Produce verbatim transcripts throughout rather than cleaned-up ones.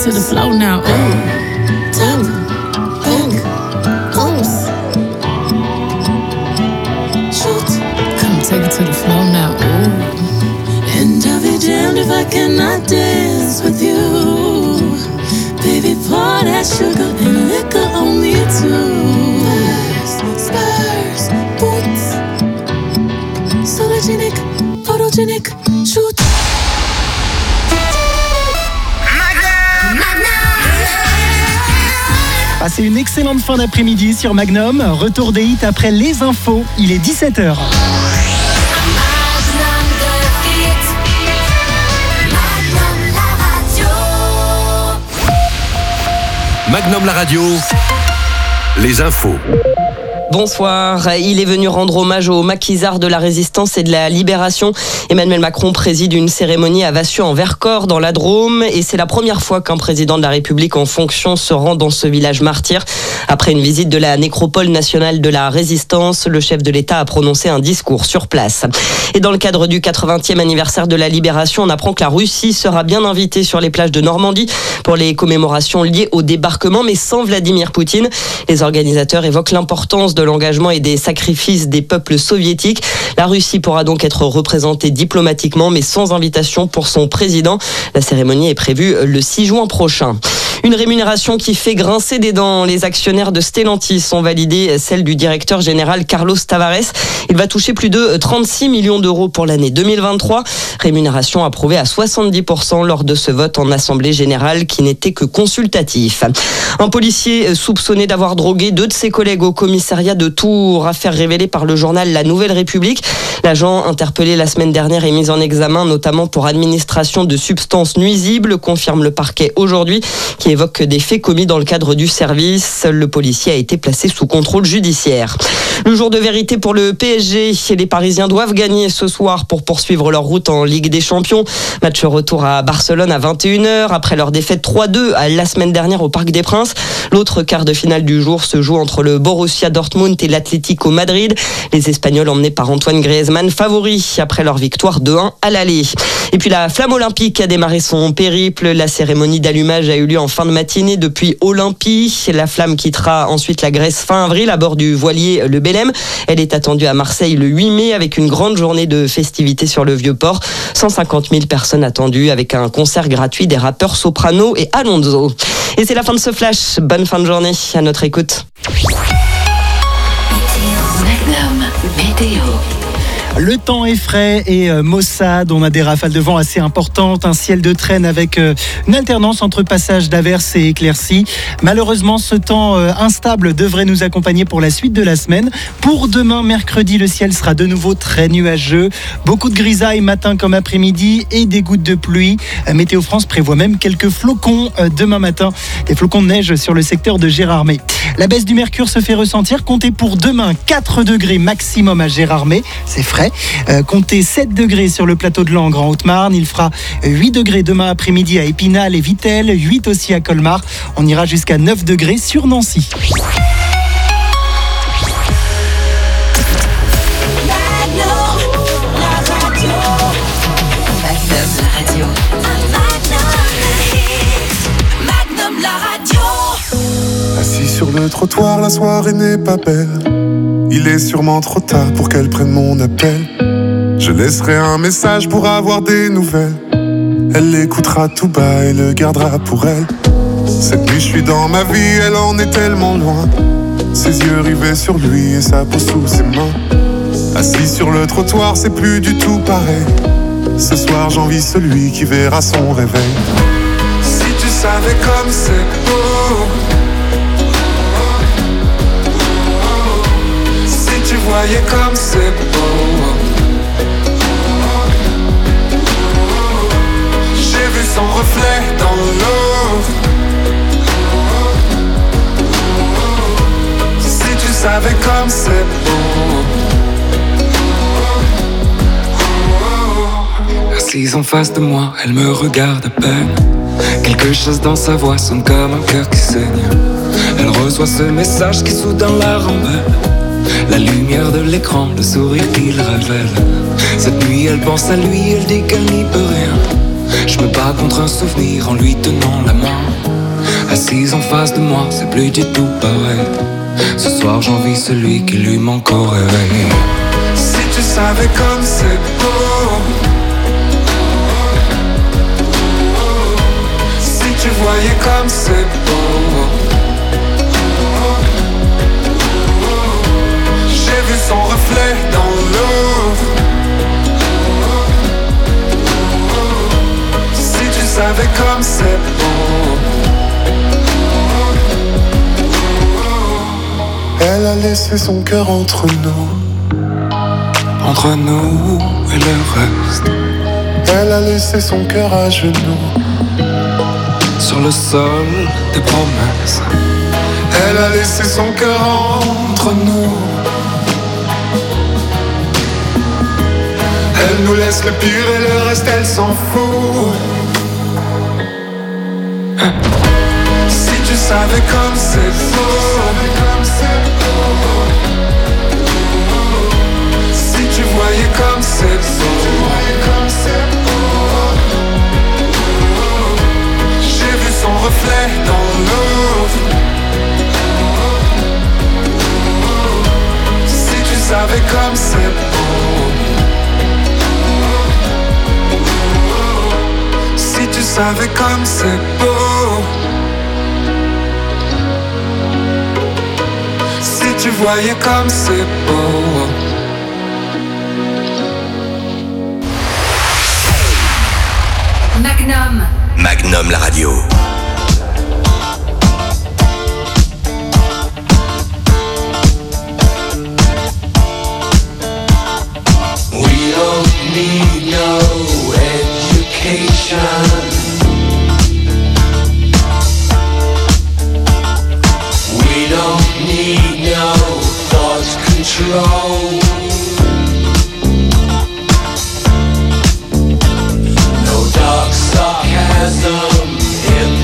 to the flow now. Ooh. Top, pink, pose. Shoot. Come take it to the flow now. Ooh. And I'll be damned if I cannot dance with you. Baby, pour that sugar and liquor on me too. Spurs, spurs, boots. Sologenic, photogenic, shoot. Passez une excellente fin d'après-midi sur Magnum. Retour des hits après les infos. Il est dix-sept heures. Magnum la radio, les infos. Bonsoir. Il est venu rendre hommage aux maquisards de la résistance et de la libération. Emmanuel Macron préside une cérémonie à Vassieux en Vercors dans la Drôme et c'est la première fois qu'un président de la République en fonction se rend dans ce village martyr. Après une visite de la nécropole nationale de la résistance, le chef de l'État a prononcé un discours sur place. Et dans le cadre du quatre-vingtième anniversaire de la libération, on apprend que la Russie sera bien invitée sur les plages de Normandie pour les commémorations liées au débarquement, mais sans Vladimir Poutine. Les organisateurs évoquent l'importance de l'engagement et des sacrifices des peuples soviétiques. La Russie pourra donc être représentée diplomatiquement, mais sans invitation pour son président. La cérémonie est prévue le six juin prochain. Une rémunération qui fait grincer des dents. Les actionnaires de Stellantis ont validé celle du directeur général Carlos Tavares. Il va toucher plus de trente-six millions d'euros pour l'année deux mille vingt-trois. Rémunération approuvée à soixante-dix pour cent lors de ce vote en assemblée générale qui n'était que consultatif. Un policier soupçonné d'avoir drogué deux de ses collègues au commissariat de Tours, affaire révélée par le journal La Nouvelle République. L'agent interpellé la semaine dernière est mis en examen notamment pour administration de substances nuisibles, confirme le parquet aujourd'hui, qui évoque des faits commis dans le cadre du service. Le policier a été placé sous contrôle judiciaire. Le jour de vérité pour le P S G. Les Parisiens doivent gagner ce soir pour poursuivre leur route en Ligue des Champions. Match retour à Barcelone à vingt et une heures après leur défaite trois deux la semaine dernière au Parc des Princes. L'autre quart de finale du jour se joue entre le Borussia Dortmund et l'Atlético Madrid. Les Espagnols emmenés par Antoine Griezmann favoris après leur victoire deux un à l'aller. Et puis la flamme olympique a démarré son périple. La cérémonie d'allumage a eu lieu en fin de matinée depuis Olympie. La flamme quittera ensuite la Grèce fin avril à bord du voilier le Belém. Elle est attendue à Marseille le huit mai avec une grande journée de festivités sur le Vieux-Port. cent cinquante mille personnes attendues avec un concert gratuit des rappeurs Soprano et Alonso. Et c'est la fin de ce flash. Bonne fin de journée à notre écoute. Magnum Météo. Le temps est frais et euh, maussade. On a des rafales de vent assez importantes, un ciel de traîne avec euh, une alternance entre passages d'averses et éclaircies. Malheureusement, ce temps euh, instable devrait nous accompagner pour la suite de la semaine. Pour demain, mercredi, le ciel sera de nouveau très nuageux. Beaucoup de grisailles matin comme après-midi et des gouttes de pluie. Euh, Météo France prévoit même quelques flocons euh, demain matin. Des flocons de neige sur le secteur de Gérardmer. La baisse du mercure se fait ressentir. Comptez pour demain quatre degrés maximum à Gérardmer. C'est frais. Euh, comptez sept degrés sur le plateau de Langres en Haute-Marne. Il fera huit degrés demain après-midi à Épinal et Vittel, huit aussi à Colmar. On ira jusqu'à neuf degrés sur Nancy. Assis sur le trottoir, la soirée n'est pas belle. Il est sûrement trop tard pour qu'elle prenne mon appel. Je laisserai un message pour avoir des nouvelles. Elle l'écoutera tout bas et le gardera pour elle. Cette nuit je suis dans ma vie, elle en est tellement loin. Ses yeux rivés sur lui et sa peau sous ses mains. Assis sur le trottoir, c'est plus du tout pareil. Ce soir j'envie celui qui verra son réveil. Si tu savais comme c'est beau, si tu voyais comme c'est beau. J'ai vu son reflet dans l'eau. Si tu savais comme c'est beau. Assise en face de moi, elle me regarde à peine. Quelque chose dans sa voix sonne comme un cœur qui saigne. Elle reçoit ce message qui soudain la rembelle. La lumière de l'écran, le sourire qu'il révèle. Cette nuit elle pense à lui, elle dit qu'elle n'y peut rien. Je me bats contre un souvenir en lui tenant la main. Assise en face de moi, c'est plus du tout pareil. Ce soir j'envie celui qui lui manque au réveil. Si tu savais comme c'est beau, si tu voyais comme c'est beau. J'ai vu son reflet dans l'eau. Si tu savais comme c'est beau. Elle a laissé son cœur entre nous, entre nous et le reste. Elle a laissé son cœur à genoux, sur le sol des promesses. Elle a laissé son cœur entre nous. Elle nous laisse le pire et le reste elle s'en fout. Si tu savais comme c'est beau, si tu voyais comme c'est beau. J'ai vu son reflet dans l'eau. Si tu savais comme c'est beau. Si tu savais comme c'est beau. Si tu voyais comme c'est beau. Magnum. Magnum la radio. We don't need no education. We don't need no thought control. No dark sarcasm in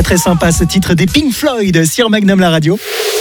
Très très sympa ce titre des Pink Floyd sur Magnum la radio.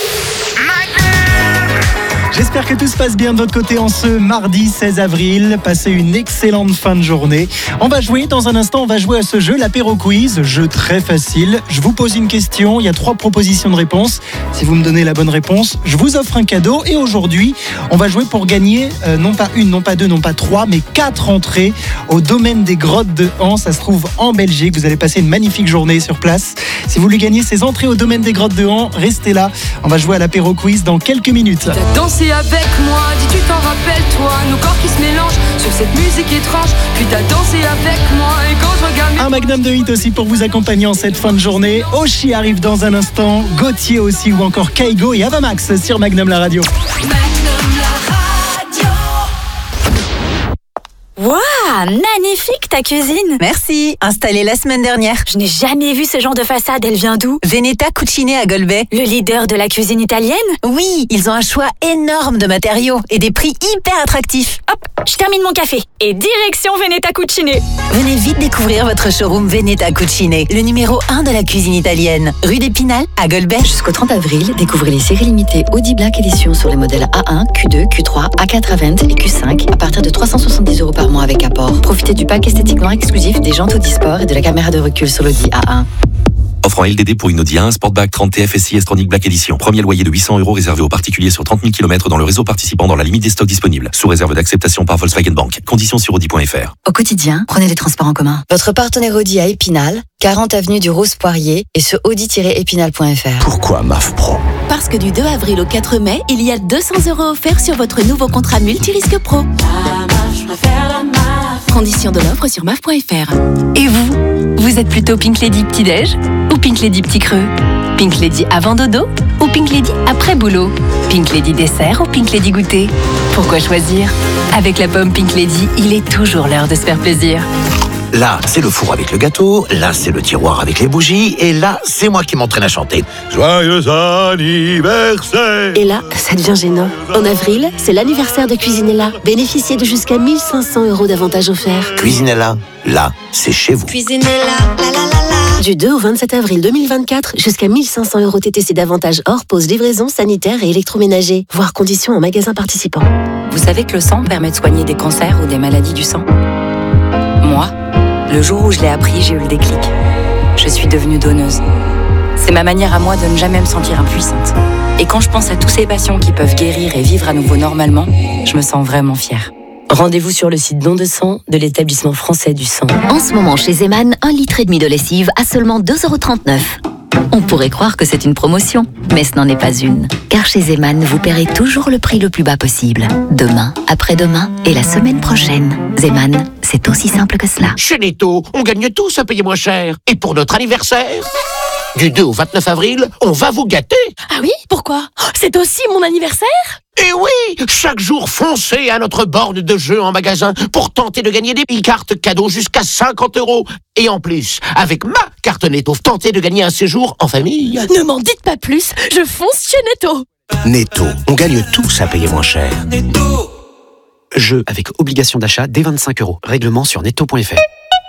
J'espère que tout se passe bien de votre côté en ce mardi seize avril. Passez une excellente fin de journée. On va jouer dans un instant, on va jouer à ce jeu, l'apéro quiz. Jeu très facile. Je vous pose une question, il y a trois propositions de réponse. Si vous me donnez la bonne réponse, je vous offre un cadeau. Et aujourd'hui, on va jouer pour gagner euh, non pas une, non pas deux, non pas trois, mais quatre entrées au domaine des grottes de Han. Ça se trouve en Belgique. Vous allez passer une magnifique journée sur place. Si vous voulez gagner ces entrées au domaine des grottes de Han, restez là. On va jouer à l'apéro quiz dans quelques minutes. Avec moi, dis tu t'en rappelles toi, nos corps qui se mélangent sur cette musique étrange. Puis t'as dansé avec moi et quand je regarde... Un magnum de hit aussi pour vous accompagner en cette fin de journée. Oshi arrive dans un instant, Gauthier aussi ou encore Kaigo et Avamax sur Magnum la radio. Magnum la radio. Waouh, magnifique ta cuisine. Merci, installée la semaine dernière. Je n'ai jamais vu ce genre de façade, elle vient d'où? Veneta Cucine à Golbet. Le leader de la cuisine italienne? Oui, ils ont un choix énorme de matériaux et des prix hyper attractifs. Hop, je termine mon café et direction Veneta Cucine. Venez vite découvrir votre showroom Veneta Cucine, le numéro un de la cuisine italienne. Rue d'Épinal à Golbet. Jusqu'au trente avril, découvrez les séries limitées Audi Black Edition sur les modèles A un, Q deux, Q trois, A quatre à vingt et Q cinq à partir de trois cent soixante-dix euros par mois avec apport. Profitez du pack esthétiquement exclusif des jantes Audi Sport et de la caméra de recul sur l'Audi A un. Offre en L D D pour une Audi A un Sportback trente T F S I S-Tronic Black Edition. Premier loyer de huit cents euros réservé aux particuliers sur trente mille kilomètres dans le réseau participant dans la limite des stocks disponibles. Sous réserve d'acceptation par Volkswagen Bank. Conditions sur audi point f r. Au quotidien, prenez les transports en commun. Votre partenaire Audi à Épinal, quarante avenue du Rose-Poirier et sur audi tiret épinal point f r. Pourquoi M A F Pro? Parce que du deux avril au quatre mai, il y a deux cents euros offerts sur votre nouveau contrat multirisque pro. La M A F, je préfère la M A F. Conditions de l'offre sur M A F point f r. Et vous? Vous êtes plutôt Pink Lady petit-déj ou Pink Lady petit creux? Pink Lady avant dodo ou Pink Lady après boulot? Pink Lady dessert ou Pink Lady goûter? Pourquoi choisir? Avec la pomme Pink Lady, il est toujours l'heure de se faire plaisir. Là, c'est le four avec le gâteau, là, c'est le tiroir avec les bougies, et là, c'est moi qui m'entraîne à chanter. Joyeux anniversaire! Et là, ça devient gênant. En avril, c'est l'anniversaire de Cuisinella. Bénéficiez de jusqu'à mille cinq cents euros d'avantages offerts. Cuisinella, là, c'est chez vous. Cuisinella, la la la la. Du deux au vingt-sept avril deux mille vingt-quatre, jusqu'à mille cinq cents euros T T C d'avantages hors pause, livraison, sanitaire et électroménager. Voir conditions en magasin participant. Vous savez que le sang permet de soigner des cancers ou des maladies du sang? Moi, le jour où je l'ai appris, j'ai eu le déclic. Je suis devenue donneuse. C'est ma manière à moi de ne jamais me sentir impuissante. Et quand je pense à tous ces patients qui peuvent guérir et vivre à nouveau normalement, je me sens vraiment fière. Rendez-vous sur le site Don de sang de l'établissement français du sang. En ce moment, chez Zeman, un litre et demi de lessive à seulement deux euros trente-neuf. On pourrait croire que c'est une promotion, mais ce n'en est pas une. Car chez Zeman, vous paierez toujours le prix le plus bas possible. Demain, après-demain et la semaine prochaine. Zeman, c'est aussi simple que cela. Chez Netto, on gagne tous à payer moins cher. Et pour notre anniversaire, du deux au vingt-neuf avril, on va vous gâter. Ah oui? Pourquoi? C'est aussi mon anniversaire? Et oui, chaque jour, foncez à notre borne de jeu en magasin pour tenter de gagner des cartes cadeaux jusqu'à cinquante euros. Et en plus, avec ma carte Netto, tentez de gagner un séjour en famille. Ne m'en dites pas plus, je fonce chez Netto. Netto, on gagne tous à payer moins cher. Netto. Jeu avec obligation d'achat dès vingt-cinq euros. Règlement sur netto point f r.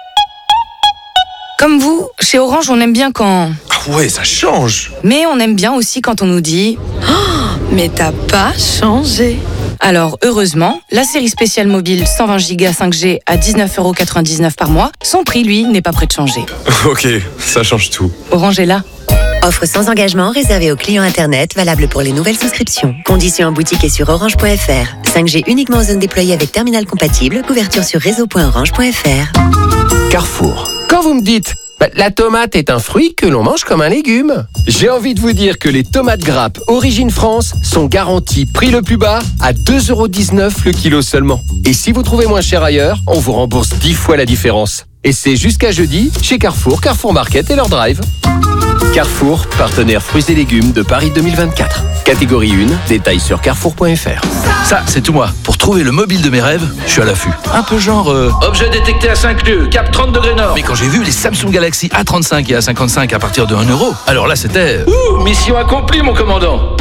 Comme vous, chez Orange, on aime bien quand... Ah ouais, ça change. Mais on aime bien aussi quand on nous dit... Oh, mais t'as pas changé. Alors, heureusement, la série spéciale mobile cent vingt giga cinq G à dix-neuf euros quatre-vingt-dix-neuf par mois, son prix, lui, n'est pas prêt de changer. Ok, ça change tout. Orange est là. Offre sans engagement réservée aux clients Internet, valable pour les nouvelles souscriptions. Conditions en boutique et sur orange point f r. cinq G uniquement en zone déployée avec terminal compatible. Couverture sur réseau point orange point f r. Carrefour. Quand vous me dites, bah, la tomate est un fruit que l'on mange comme un légume, j'ai envie de vous dire que les tomates grappes Origine France sont garanties prix le plus bas à deux euros dix-neuf le kilo seulement. Et si vous trouvez moins cher ailleurs, on vous rembourse dix fois la différence. Et c'est jusqu'à jeudi chez Carrefour, Carrefour Market et leur drive. Carrefour, partenaire fruits et légumes de Paris deux mille vingt-quatre. Catégorie un, détails sur carrefour point f r. Ça, c'est tout moi. Pour trouver le mobile de mes rêves, je suis à l'affût. Un peu genre... Euh... Objet détecté à cinq lieues, cap trente degrés nord. Mais quand j'ai vu les Samsung Galaxy A trente-cinq et A cinquante-cinq à partir de un euro, alors là, c'était... Ouh, mission accomplie, mon commandant.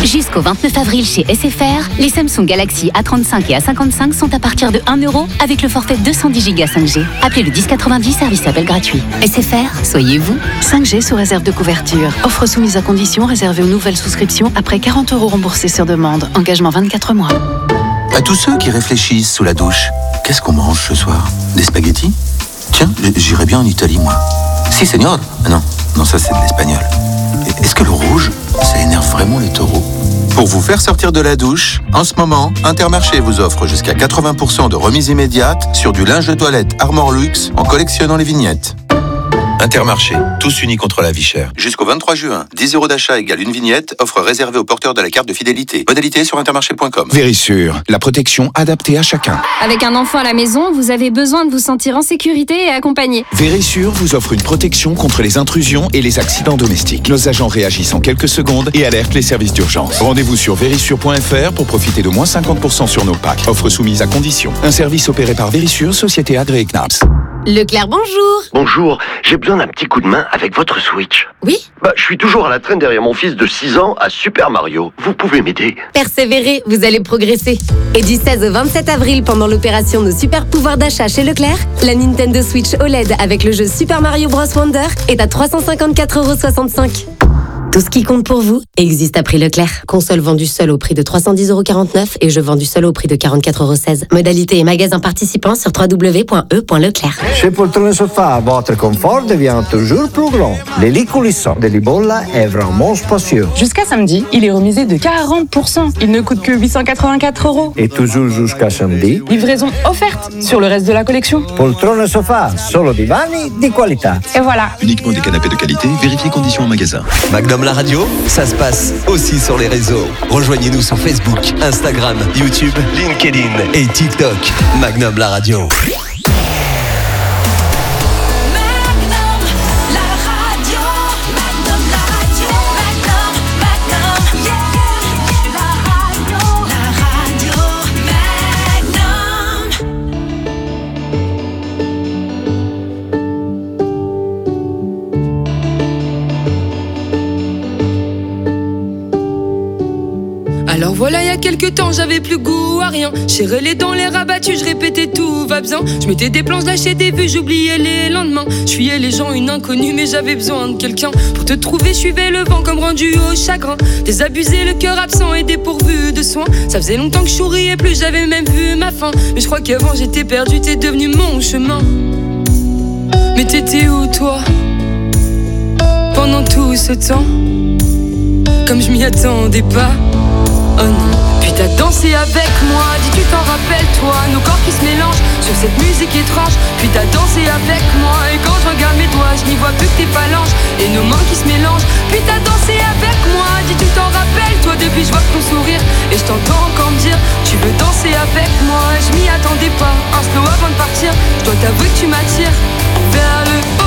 Jusqu'au vingt-neuf avril chez S F R, les Samsung Galaxy A trente-cinq et A cinquante-cinq sont à partir de un euro avec le forfait deux cent dix giga cinq G. Appelez le dix quatre-vingt-dix, service appel gratuit. S F R, soyez vous. cinq G sous réserve de couverture. Offre soumise à condition réservée aux nouvelles souscriptions après quarante euros remboursés sur demande. Engagement vingt-quatre mois. À tous ceux qui réfléchissent sous la douche, qu'est-ce qu'on mange ce soir? Des spaghettis? Tiens, j'irais bien en Italie, moi. Si, seigneur. Non, non, ça c'est de l'espagnol. Est-ce que le rouge, ça énerve vraiment les taureaux? Pour vous faire sortir de la douche, en ce moment, Intermarché vous offre jusqu'à quatre-vingts pour cent de remise immédiate sur du linge de toilette Armor Luxe en collectionnant les vignettes. Intermarché, tous unis contre la vie chère. Jusqu'au vingt-trois juin, dix euros d'achat égale une vignette, offre réservée aux porteurs de la carte de fidélité. Modalité sur intermarché point com. Vérissure, la protection adaptée à chacun. Avec un enfant à la maison, vous avez besoin de vous sentir en sécurité et accompagné. Vérissure vous offre une protection contre les intrusions et les accidents domestiques. Nos agents réagissent en quelques secondes et alertent les services d'urgence. Rendez-vous sur vérissure point f r pour profiter de moins cinquante pour cent sur nos packs. Offre soumise à condition. Un service opéré par Vérissure, société agréée C N A P S. Leclerc, bonjour. Bonjour, j'ai besoin d'un petit coup de main avec votre Switch. Oui? Bah, je suis toujours à la traîne derrière mon fils de six ans à Super Mario. Vous pouvez m'aider? Persévérez, vous allez progresser. Et du seize au vingt-sept avril, pendant l'opération Nos Super Pouvoirs d'achat chez Leclerc, la Nintendo Switch O L E D avec le jeu Super Mario Bros Wonder est à trois cent cinquante-quatre euros soixante-cinq. Tout ce qui compte pour vous existe à prix Leclerc. Console vendue seule au prix de trois cent dix euros quarante-neuf et jeu vendu seul au prix de quarante-quatre euros seize. Modalité et magasin participants sur w w w point e point leclerc. Chez Poltrone Sofa, votre confort devient toujours plus grand. Les lits coulissants de Libolla est vraiment spacieux. Jusqu'à samedi, il est remisé de quarante pour cent. Il ne coûte que huit cent quatre-vingt-quatre euros. Et toujours jusqu'à samedi, livraison offerte sur le reste de la collection. Poltrone Sofa, solo divani di qualità. Et voilà. Uniquement des canapés de qualité, vérifiez conditions en magasin. Magnum la radio, ça se passe aussi sur les réseaux. Rejoignez-nous sur Facebook, Instagram, YouTube, LinkedIn et TikTok. Magnum la radio. Alors voilà, il y a quelques temps, j'avais plus goût à rien. J'ai relé dans les rabattus, je répétais tout va bien. Je mettais des planches, lâchais des vues, j'oubliais les lendemains. Je fuyais les gens, une inconnue, mais j'avais besoin de quelqu'un. Pour te trouver, je suivais le vent comme rendu au chagrin. Désabusé, le cœur absent et dépourvu de soins. Ça faisait longtemps que je souriais plus, j'avais même vu ma fin. Mais je crois qu'avant j'étais perdu, t'es devenu mon chemin. Mais t'étais où toi pendant tout ce temps? Comme je m'y attendais pas. Oh non. Puis t'as dansé avec moi, dis tu t'en rappelles toi, nos corps qui se mélangent sur cette musique étrange. Puis t'as dansé avec moi, et quand je regarde mes doigts, je n'y vois plus que tes phalanges et nos mains qui se mélangent. Puis t'as dansé avec moi, dis tu t'en rappelles toi, depuis je vois ton sourire et je t'entends encore me dire tu veux danser avec moi. Je m'y attendais pas, un slow avant de partir, je dois t'avouer que tu m'attires vers le haut.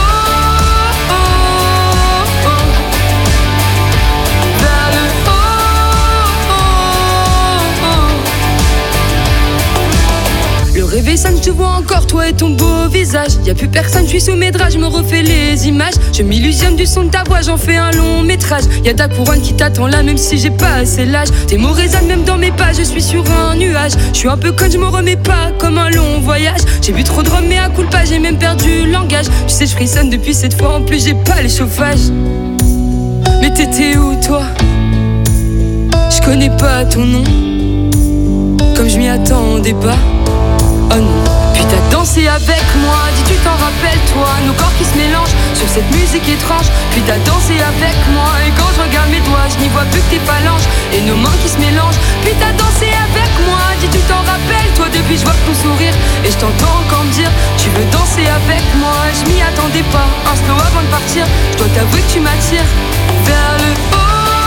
Le réveil sonne, je te vois encore, toi et ton beau visage. Y'a plus personne, je suis sous mes draps, je me refais les images. Je m'illusionne du son de ta voix, j'en fais un long métrage. Y'a ta couronne qui t'attend là, même si j'ai pas assez l'âge. Tes mots résonnent même dans mes pas, je suis sur un nuage. Je suis un peu conne, je me remets pas comme un long voyage. J'ai bu trop de rhum, mais à coup de pas, j'ai même perdu le langage. Tu sais, je frissonne depuis cette fois, en plus j'ai pas les chauffages. Mais t'étais où toi? Je connais pas ton nom, comme je m'y attendais pas. Oh non. Puis t'as dansé avec moi, dis tu t'en rappelles toi, nos corps qui se mélangent sur cette musique étrange. Puis t'as dansé avec moi, et quand je regarde mes doigts, je n'y vois plus que tes phalanges et nos mains qui se mélangent. Puis t'as dansé avec moi, dis tu t'en rappelles toi, depuis je vois ton sourire et je t'entends encore me dire tu veux danser avec moi. Je m'y attendais pas, un slow avant de partir, je dois t'avouer que tu m'attires vers le haut.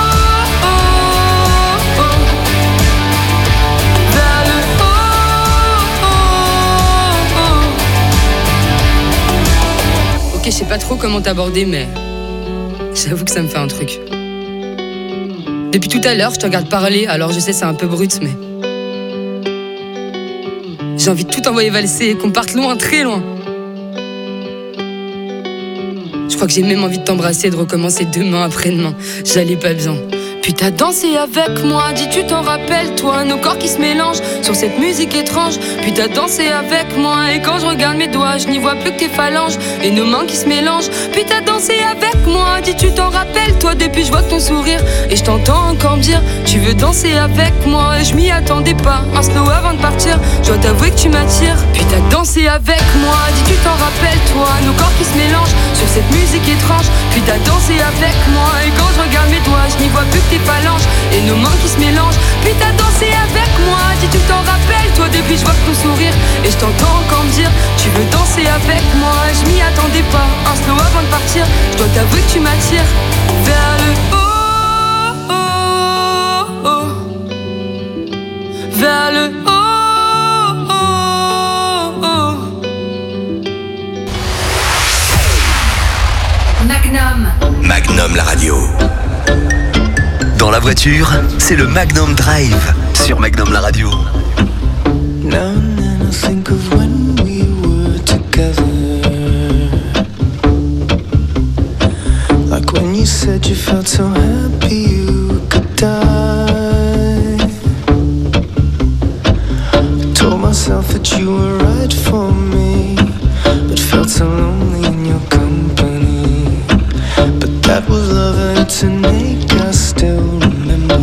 Ok, je sais pas trop comment t'aborder, mais j'avoue que ça me fait un truc. Depuis tout à l'heure, je te regarde parler, alors je sais c'est un peu brut, mais j'ai envie de tout envoyer valser et qu'on parte loin, très loin. Je crois que j'ai même envie de t'embrasser et de recommencer demain après-demain. J'allais pas bien. Puis t'as dansé avec moi, dis tu t'en rappelles toi, nos corps qui se mélangent sur cette musique étrange. Puis t'as dansé avec moi et quand je regarde mes doigts, je n'y vois plus que tes phalanges et nos mains qui se mélangent. Puis t'as dansé avec moi, dis tu t'en rappelles toi, depuis je vois ton sourire et je t'entends encore me dire tu veux danser avec moi. Et je m'y attendais pas, un slow avant de partir, je dois t'avouer que tu m'attires. Puis t'as dansé avec moi, dis tu t'en rappelles toi, nos corps qui se mélangent sur cette musique étrange. Puis t'as dansé avec moi et quand je regarde mes doigts, je n'y vois plus que tes phalanges et nos mains qui se mélangent. Puis t'as dansé avec moi, dis tu t'en rappelles toi, depuis je vois ton sourire et je t'entends encore me dire tu veux danser avec moi. Et je m'y attendais pas, un slow avant de partir, je dois t'avouer que tu m'attires vers le haut, oh, oh, vers le haut. Magnum. Magnum la radio. Dans la voiture, c'est le Magnum Drive sur Magnum la radio. Now and then I think of when we were together, like when you said you felt so happy you could die. I told myself that you were right for me, but felt so lonely in your company. But that was love and it's an ache I still remember.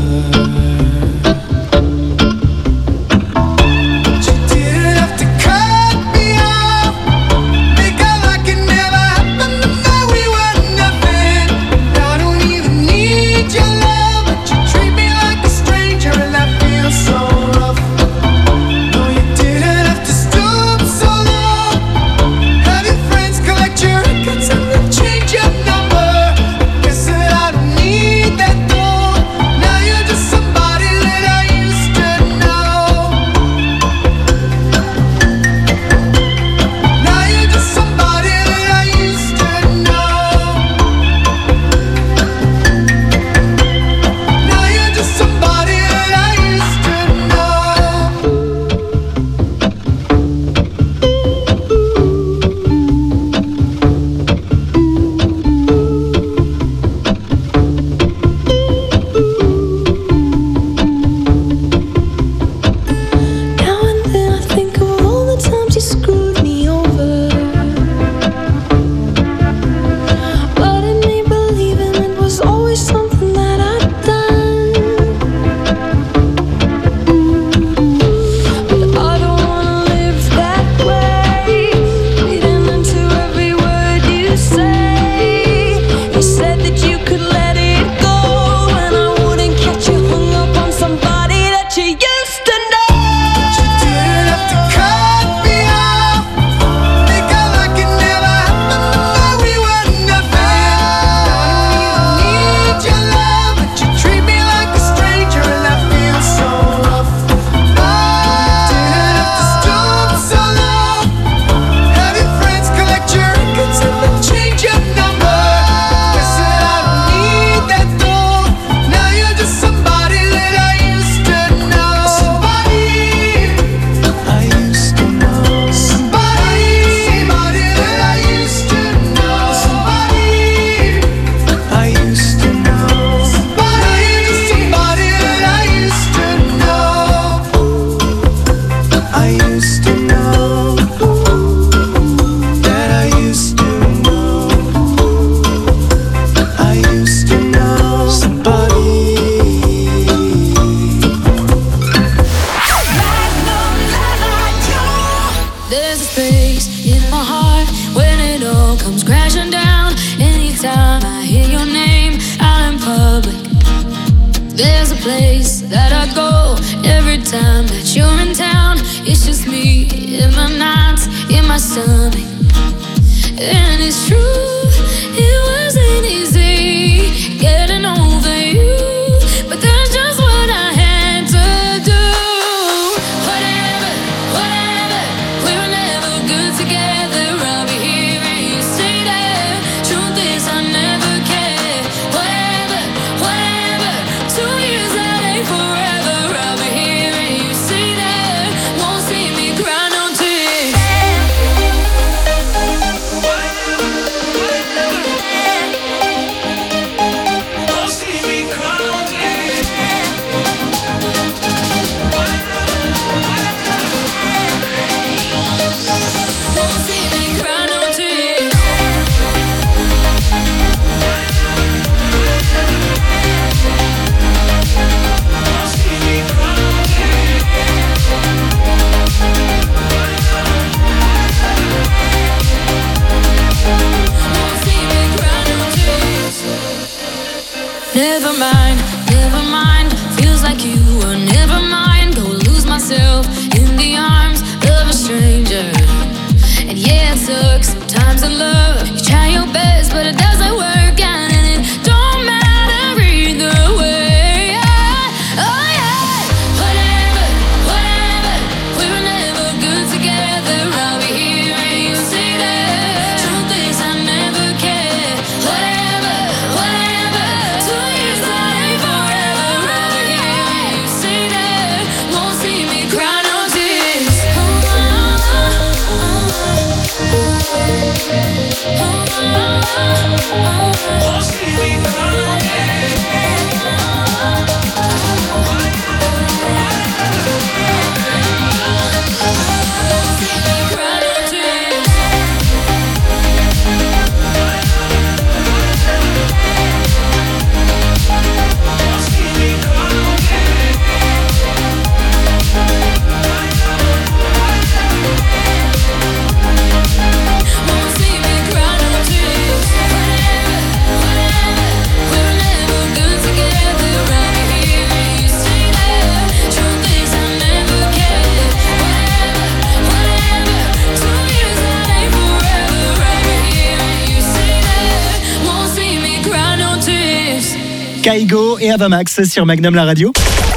Kaigo et Avamax sur Magnum la radio.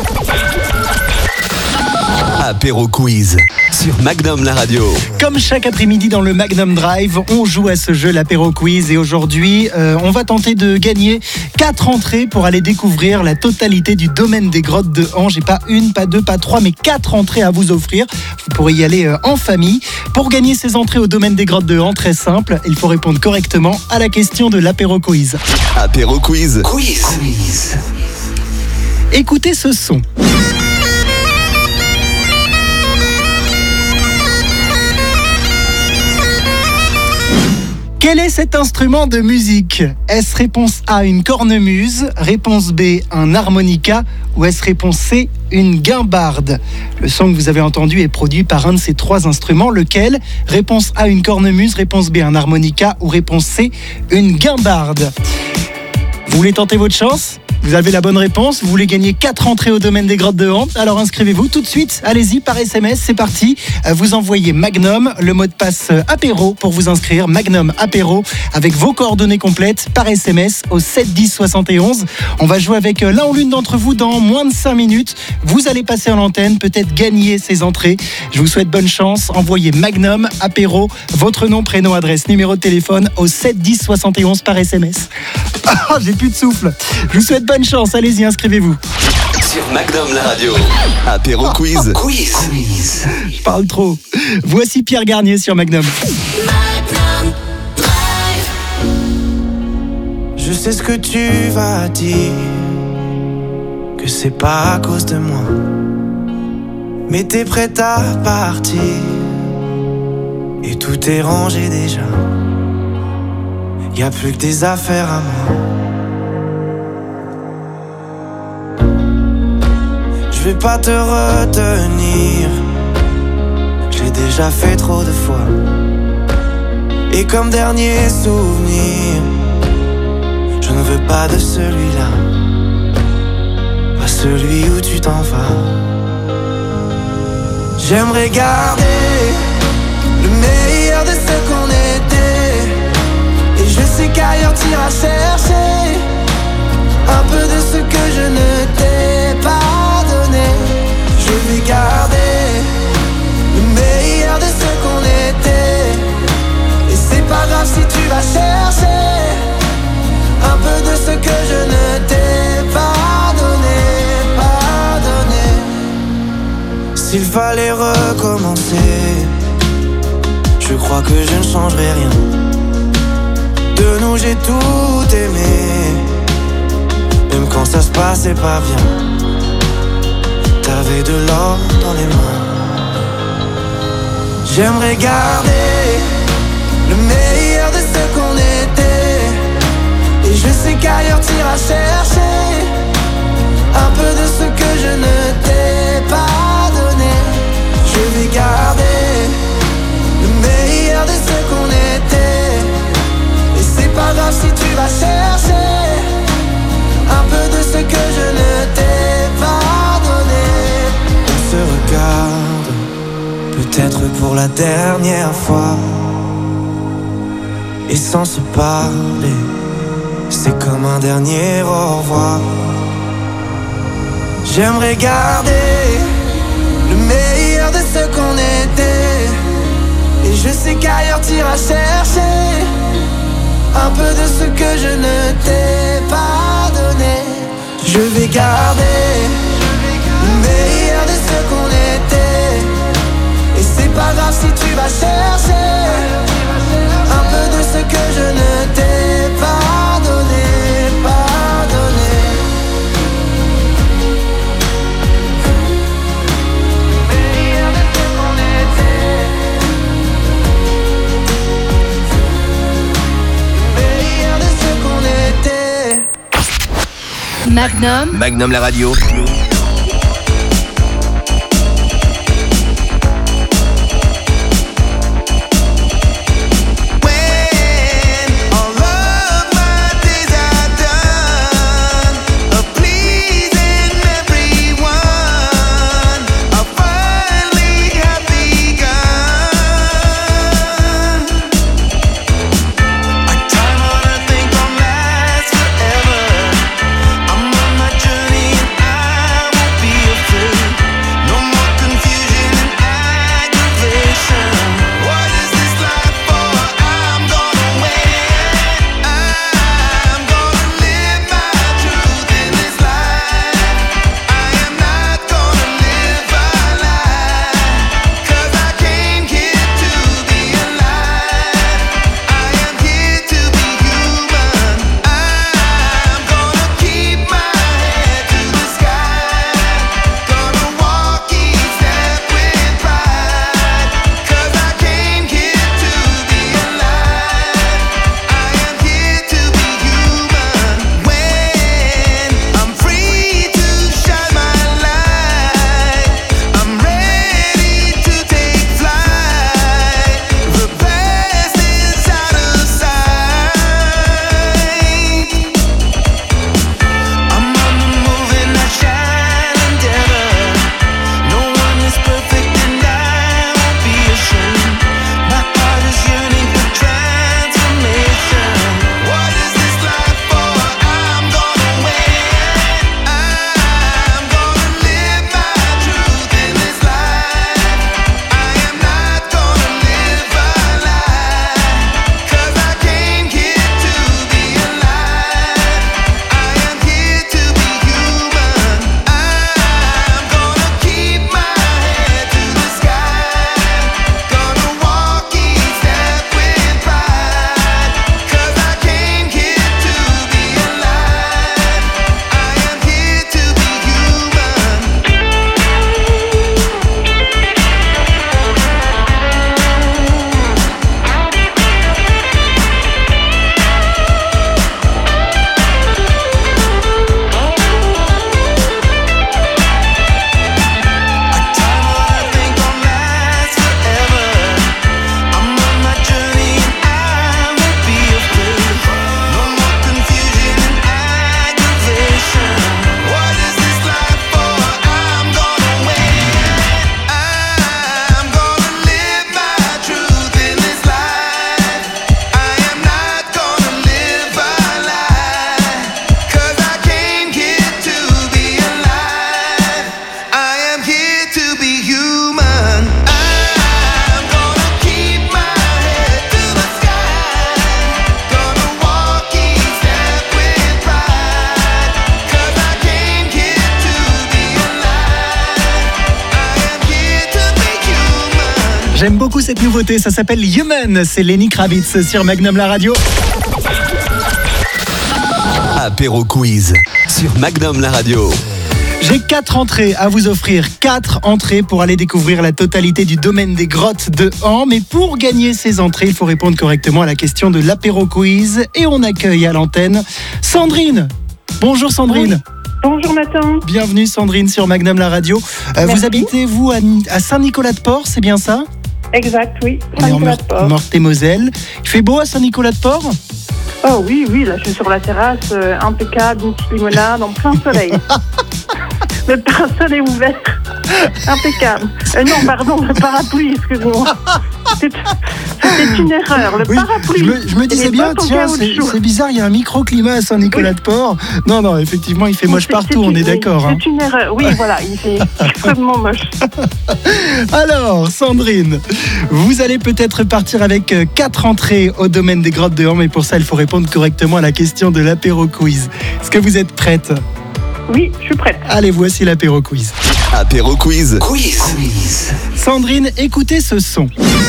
Apéro Quiz sur Magnum la radio. Comme chaque après-midi dans le Magnum Drive, on joue à ce jeu, l'Apéro Quiz. Et aujourd'hui, euh, on va tenter de gagner quatre entrées pour aller découvrir la totalité du domaine des grottes de Hange. Et pas une, pas deux, pas trois, mais quatre entrées à vous offrir. Vous pourrez y aller euh, en famille. Pour gagner ces entrées au domaine des grottes de Hange, très simple, il faut répondre correctement à la question de l'Apéro Quiz. Apéro Quiz. Quiz. Quiz. Écoutez ce son. Quel est cet instrument de musique ? Est-ce réponse A, une cornemuse, réponse B, un harmonica ou est-ce réponse C, une guimbarde ? Le son que vous avez entendu est produit par un de ces trois instruments. Lequel ? Réponse A, une cornemuse, réponse B, un harmonica ou réponse C, une guimbarde ? Vous voulez tenter votre chance ? Vous avez la bonne réponse, vous voulez gagner quatre entrées au domaine des grottes de Hange, alors inscrivez-vous tout de suite, allez-y par S M S, c'est parti. Vous envoyez Magnum, le mot de passe apéro pour vous inscrire, Magnum apéro, avec vos coordonnées complètes par S M S au sept dix soixante et onze. On va jouer avec l'un ou l'une d'entre vous dans moins de cinq minutes. Vous allez passer à l'antenne, peut-être gagner ces entrées. Je vous souhaite bonne chance, envoyez Magnum apéro, votre nom, prénom, adresse, numéro de téléphone au sept dix soixante et onze par S M S. Ah, j'ai plus de souffle. Je vous souhaite bonne chance, allez-y, inscrivez-vous. Sur Magnum la radio. Apéro oh, Quiz. Oh, quiz. Quiz. Je parle trop. Voici Pierre Garnier sur Magnum. Magnum Drive. Je sais ce que tu vas dire, que c'est pas à cause de moi, mais t'es prête à partir et tout est rangé déjà. Y'a plus que des affaires à moi. Je vais pas te retenir, j'ai déjà fait trop de fois. Et comme dernier souvenir, je ne veux pas de celui-là, pas celui où tu t'en vas. J'aimerais garder le meilleur de ce qu'on était, et je sais qu'ailleurs t'iras chercher un peu de ce que je ne t'ai pas donné. Je vais garder le meilleur de ce qu'on était, et c'est pas grave si tu vas chercher un peu de ce que je ne t'ai pas donné, pas donné. S'il fallait recommencer, je crois que je ne changerai rien. De nous j'ai tout aimé, même quand ça se passait pas bien. T'avais de l'or dans les mains. J'aimerais garder le meilleur de ce qu'on était, et je sais qu'ailleurs t'iras chercher un peu de ce que je ne t'ai pas donné. Je vais garder le meilleur de ce qu'on était, et c'est pas grave si tu vas chercher un peu de ce que je ne t'ai pas donné. On se regarde, peut-être pour la dernière fois, et sans se parler, c'est comme un dernier au revoir. J'aimerais garder le meilleur de ce qu'on était, et je sais qu'ailleurs t'iras chercher un peu de ce que je ne t'ai pas donné. Je vais garder le meilleur de ce qu'on était, et c'est pas grave si tu vas chercher un peu de ce que je ne t'ai pas donné, pas donné. Le meilleur de ce qu'on était, le meilleur de ce qu'on était. Magnum. Magnum la radio. I'm J'aime beaucoup cette nouveauté, ça s'appelle Human, c'est Lenny Kravitz sur Magnum la radio. Apéro Quiz sur Magnum la radio. J'ai quatre entrées à vous offrir, quatre entrées pour aller découvrir la totalité du domaine des grottes de Han. Mais pour gagner ces entrées, il faut répondre correctement à la question de l'apéro quiz. Et on accueille à l'antenne Sandrine. Bonjour Sandrine. Bonjour Nathan. Bienvenue Sandrine sur Magnum la radio. Euh, vous habitez vous à, à Saint-Nicolas-de-Port, c'est bien ça? Exact, oui. On est en Meurthe- Meurthe-et-Moselle. Il fait beau à Saint-Nicolas-de-Port? Oh oui, oui, là je suis sur la terrasse, euh, impeccable, une petite limonade, en plein soleil. Le parasol est ouvert. Impeccable. Euh, non, pardon, le parapluie, excusez-moi. C'était, c'était une erreur. Le Oui, parapluie. Je me, je me disais bien, tiens, c'est, c'est bizarre, il y a un microclimat à Saint-Nicolas-de-Port. Oui. Non, non, effectivement, il fait moche c'est, partout, c'est, on est oui, d'accord. C'est hein. une erreur, oui, voilà, il fait extrêmement moche. Alors, Sandrine, vous allez peut-être partir avec quatre entrées au domaine des grottes de Han, mais pour ça, il faut répondre correctement à la question de l'apéro quiz. Est-ce que vous êtes prête ? Oui, je suis prête. Allez, voici l'apéro quiz. Apéro Quiz. Quiz. Quiz. Sandrine, écoutez ce son.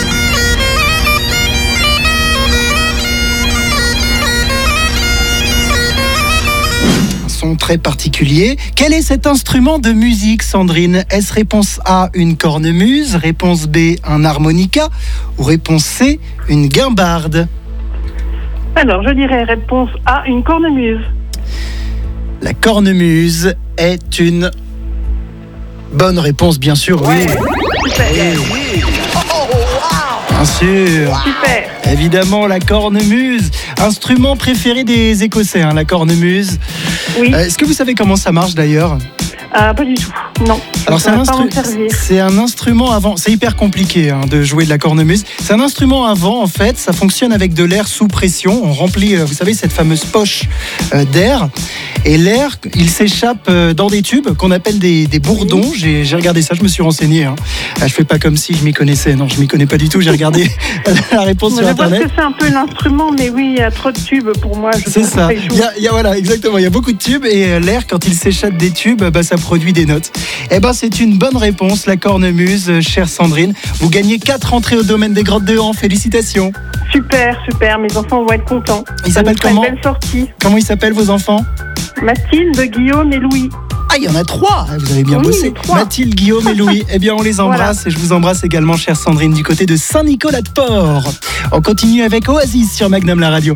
Un son très particulier. Quel est cet instrument de musique, Sandrine? Est-ce réponse A, une cornemuse, réponse B, un harmonica ou réponse C, une guimbarde? Alors, je dirais réponse A, une cornemuse. La cornemuse est une bonne réponse, bien sûr, oui. Super. Oui. Bien sûr. Super. Évidemment, la cornemuse, instrument préféré des Écossais, hein, la cornemuse. Oui. Euh, est-ce que vous savez comment ça marche d'ailleurs ? Euh, pas du tout, non. Alors c'est un, instru- c'est un instrument à vent, c'est hyper compliqué hein, de jouer de la cornemuse. C'est un instrument à vent en fait, ça fonctionne avec de l'air sous pression. On remplit, euh, vous savez, cette fameuse poche euh, d'air. Et l'air, il s'échappe euh, dans des tubes qu'on appelle des, des bourdons. Oui. J'ai, j'ai regardé ça, je me suis renseigné. Hein. Je fais pas comme si je m'y connaissais, non, je m'y connais pas du tout. J'ai regardé la réponse sur Internet. Je pense que c'est un peu l'instrument, mais oui, il y a trop de tubes pour moi. Je c'est ça, il y, a, il y a, voilà, exactement, il y a beaucoup de tubes et l'air, quand il s'échappe des tubes, bah, ça produit des notes. Eh ben, c'est une bonne réponse, la cornemuse, chère Sandrine. Vous gagnez quatre entrées au domaine des grottes de Han. Félicitations. Super, super. Mes enfants vont être contents. Ils s'appellent comment ? Une belle sortie. Comment ils s'appellent vos enfants ? Mathilde, Guillaume et Louis. Ah, il y en a trois. Vous avez bien oui, bossé. Trois. Mathilde, Guillaume et Louis. Eh bien, on les embrasse voilà. Et je vous embrasse également, chère Sandrine, du côté de Saint-Nicolas-de-Port. On continue avec Oasis sur Magnum la radio.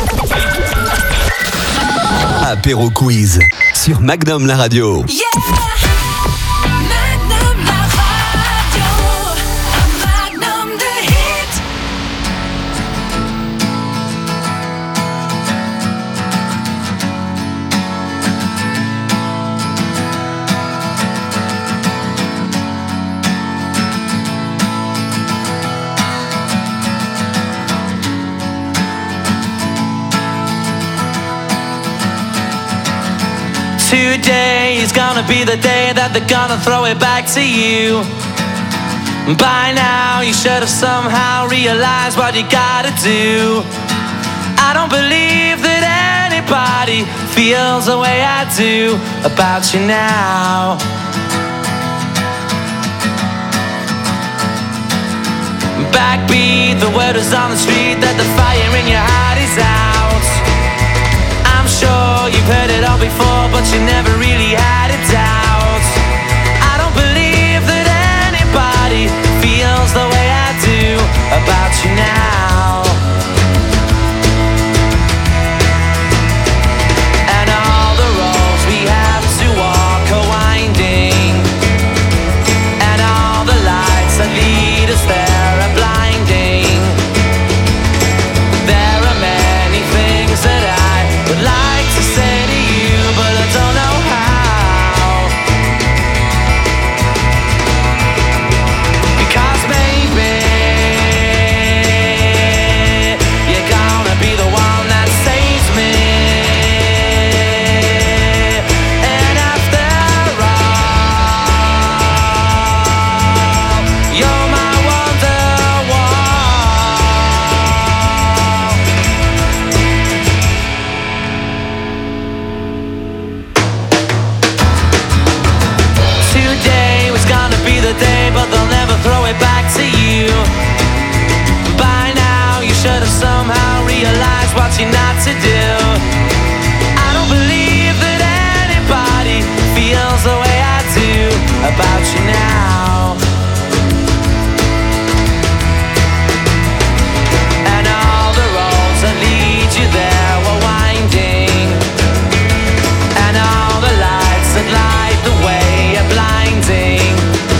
Apéro Quiz sur Magnum la radio. Yeah! Today is gonna be the day that they're gonna throw it back to you. By now you should have somehow realized what you gotta do. I don't believe that anybody feels the way I do about you now. Backbeat, the word is on the street that the fire in your heart is out. I'm sure you've heard it all before, but you never really had a doubt. I don't believe that anybody feels the way I do about you now. And all the roads we have to walk are winding, and all the lights that lead us there are blinding. There are many things that I would like to say to you, but I don't know how. about you now. And all the roads that lead you there were winding, and all the lights that light the way are blinding.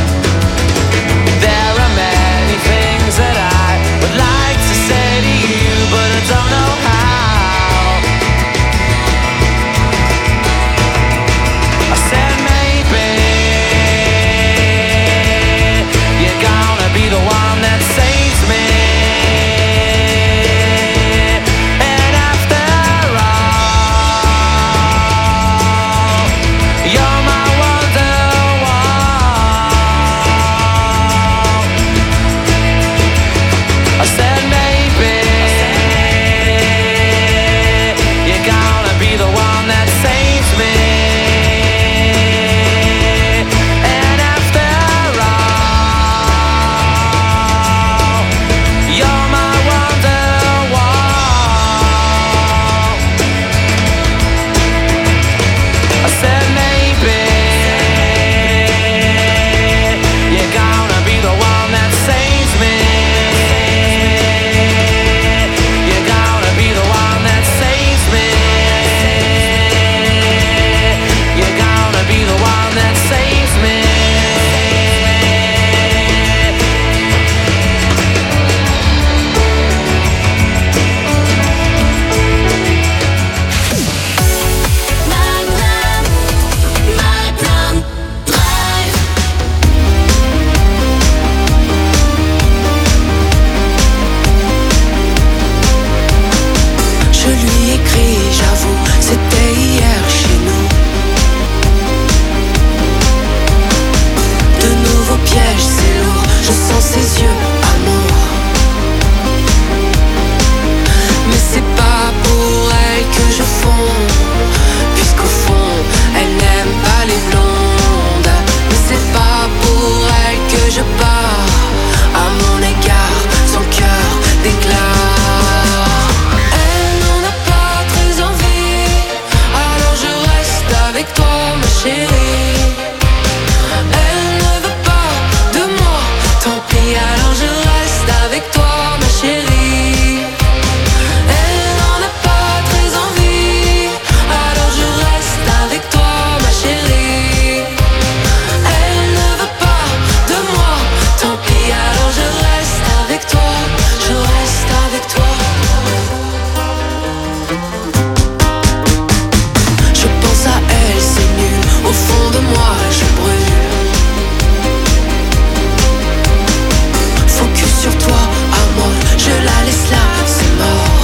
There are many things that I would like to say to you, but I don't know how. I said maybe you're gonna be the one that saves me. And after all, you're my wonderwall. I said maybe you're gonna be the one that saves me. And after all, you're my wonderwall. I said maybe you're gonna be the one that saves me. You're gonna be the one that saves me. You're gonna be the one that saves me. Je lui écris, j'avoue, c'était hier chez nous. De nouveaux pièges, c'est lourd, je sens ses yeux, amour. Mais c'est pas pour elle que je fonds, puisqu'au fond, elle n'aime pas les blondes. Mais c'est pas pour elle que je pars, à mon égard, son cœur déclare. Elle n'en a pas très envie, alors je reste avec toi ma chérie. Elle ne veut pas de moi, tant pis, alors je reste avec toi ma chérie. Elle n'en a pas très envie, alors je reste avec toi ma chérie. Elle ne veut pas de moi, tant pis, alors je reste avec toi, je reste avec toi. Je pense à elle, c'est nul, au fond de moi je brûle. Focus sur toi, amour, je la laisse là, c'est mort.